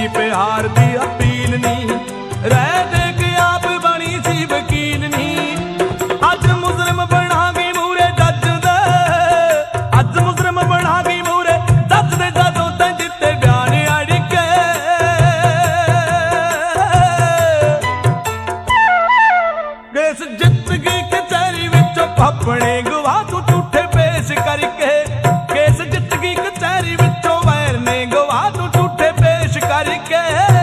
ਕੀਤੀ ਪਿਆਰ ਦੀ ਅਪੀਲ ਨੀ, ਰਹਿ ਦੇ ਕੇ ਆਪ ਬਣੀ ਸੀ ਵਕੀਲ ਨੀ। ਅੱਜ ਮੁਜਰਮ ਬਣਾ ਗਈ ਮੂਰੇ ਜੱਜ ਦੇ, ਅੱਜ ਮੁਜਰਮ ਬਣਾ ਗਈ ਮੂਰੇ ਜੱਜ ਦੇ, ਜਦੋਂ ਤੈਂ ਦਿੱਤੇ ਬਿਆਨ ਅੜ ਕੇ। ਕੇਸ ਜਿੱਤ ਗਈ ਕਚਹਿਰੀ ਵਿੱਚੋਂ ਆਪਣੇ ਗਵਾਹ ਤੂੰ ਝੂਠੇ ਪੇਸ਼ ਕਰਕੇ। ਕੇਸ ਜਿੱਤ ਗਈ ਕਚਹਿਰੀ ਵਿੱਚੋਂ ਵੈਰ ਨੇ ਗਵਾਹ ਤੂੰ ਝੂਠੇ ਪੇਸ਼ ਕਰਕੇ।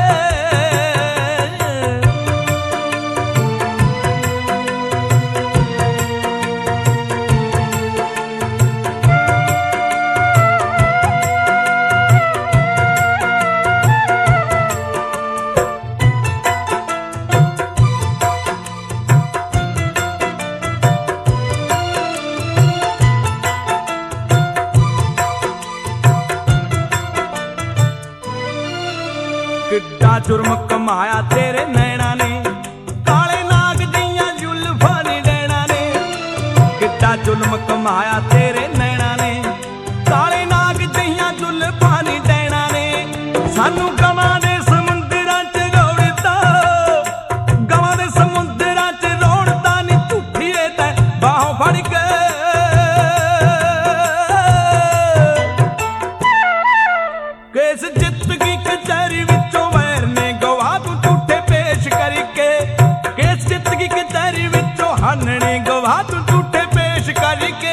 ਕਿੱਡਾ ਜੁਰਮ ਕਮਾਇਆ ਤੇਰੇ ਨੈਣਾ ਨੇ, ਕਾਲੇ ਨਾਗ ਦੀਆਂ ਜ਼ੁਲਫਾਂ ਨੇ ਡੈਣਾ ਨੇ। ਕਿੱਡਾ ਜ਼ੁਲਮ ਕਮਾਇਆ ਤੇਰੇ ਨੈਣਾ ਨੇ, ਕਾਲੇ ਨਾਗ ਦੀਆਂ ਜ਼ੁਲਫਾਂ ਨੇ ਡੈਣਾ ਨੇ। ਸਾਨੂੰ ਗਵਾਂ ਦੇ ਸਮੁੰਦਰਾਂ 'ਚ ਰੋੜਤਾ, ਗਵਾਂ ਦੇ ਸਮੁੰਦਰਾਂ 'ਚ ਰੋੜਤਾ ਨੀ ਝੂਠੀ ਏ ਤੈਂ ਬਾਹੋਂ ਫੜ ਕੇ। ਕੇਸ ਜਿੱਤ ਗਈ ਕਚਹਿਰੀ ਵਿੱਚੋਂ ਵੈਰ ਨੇ ਗਵਾਹ ਤੂੰ ਝੂਠੇ ਪੇਸ਼ ਕਰਕੇ। ਕੇਸ ਜਿੱਤ ਗਈ ਕਚਹਿਰੀ ਵਿੱਚੋਂ ਹਾਨਣੇ ਗਵਾਹ ਤੂੰ ਝੂਠੇ ਪੇਸ਼ ਕਰਕੇ।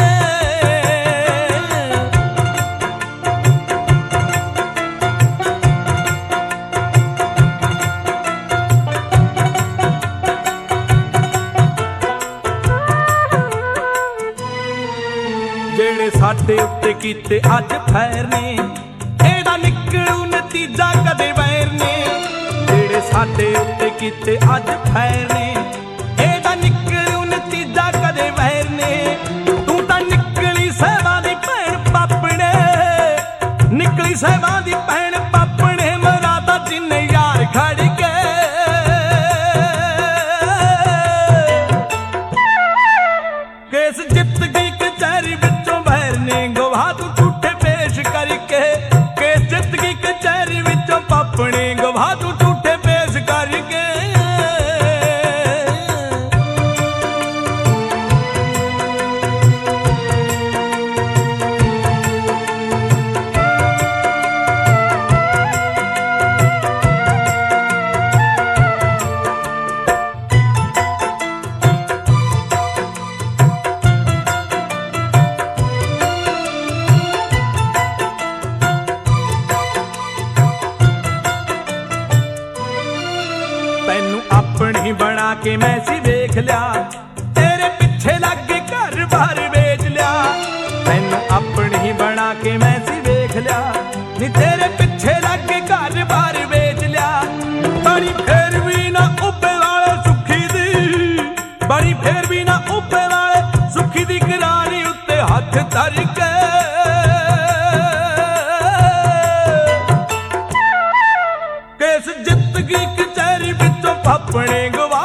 ਜਿਹੜੇ ਸਾਡੇ ਉੱਤੇ ਕੀਤੇ ਅੱਜ ਫੈਰ ਨੇ, ਇਹਦਾ ਨਿਕਲੂ ਨਤੀਜਾ ਕਦੇ ਵੈਰ ਨੇ। ਜਿਹੜੇ ਸਾਡੇ ਉੱਤੇ ਕੀਤੇ ਅੱਜ ਫੈਰ ਨੇ, ਇਹਦਾ ਨਿਕਲੂ ਨਤੀਜਾ ਕਦੇ ਵੈਰ ਨੇ। ਤੂੰ ਤਾਂ ਨਿਕਲੀ ਸਹਿਬਾਂ ਦੀ ਭੈਣ ਪਾਪਣੇ, ਨਿਕਲੀ ਸਹਿਬਾਂ ਦੀ ਭੈਣ ਪਾਪਣੇ। ਮਰਾਦਾ ਜਿੰਨੇ ਯਾਰ ਖੜ ਕੇ। ਕੇਸ ਜਿੱਤ ਗਈ ਕਚਹਿਰੀ ਵਿੱਚੋਂ ਵੈਰ ਨੇ ਗਵਾਹ ਤੂੰ ਝੂਠੇ ਪੇਸ਼ ਕਰਕੇ। ਕੇਸ ਜਿੱਤ ਗਈ ਕਚਹਿਰੀ ਵਿੱਚੋਂ ਪਾਪਣੇ ਗਵਾਹ ਤੂੰ ਝੂਠੇ ਪੇਸ਼ ਕਰਕੇ। ਤੈਨੂੰ ਆਪਣੀ ਬਣਾ ਕੇ ਮੈਂ ਸੀ ਵੇਖ ਲਿਆ, ਤੇਰੇ ਪਿੱਛੇ ਲੱਗ ਕੇ ਘਰ ਬਾਰ ਵੇਚ ਲਿਆ। ਤੈਨੂੰ ਆਪਣੀ ਬਣਾ ਕੇ ਮੈਂ ਸੀ ਵੇਖ ਲਿਆ, ਨੀ ਤੇਰੇ ਪਿੱਛੇ ਲੱਗ ਕੇ ਘਰ ਬਾਰ ਵੇਚ ਲਿਆ। ਬੜੀ ਫੇਰ ਵੀ ਨਾ ਉੱਪੇ ਵਾਲੇ ਸੁੱਖੀ ਦੀ, ਬੜੀ ਫੇਰ ਵੀ ਨਾ ਉੱਪੇ ਵਾਲੇ ਸੁੱਖੀ ਦੀ ਕਿਰਾਣੀ ਉੱਤੇ ਹੱਥ ਧਰ ਕੇ। ਕੇਸ ਜਿੱਤ ਗਈ ਕਚਹਿਰੀ ਵਿੱਚੋਂ ਪਾਪਣੇ ਗਵਾ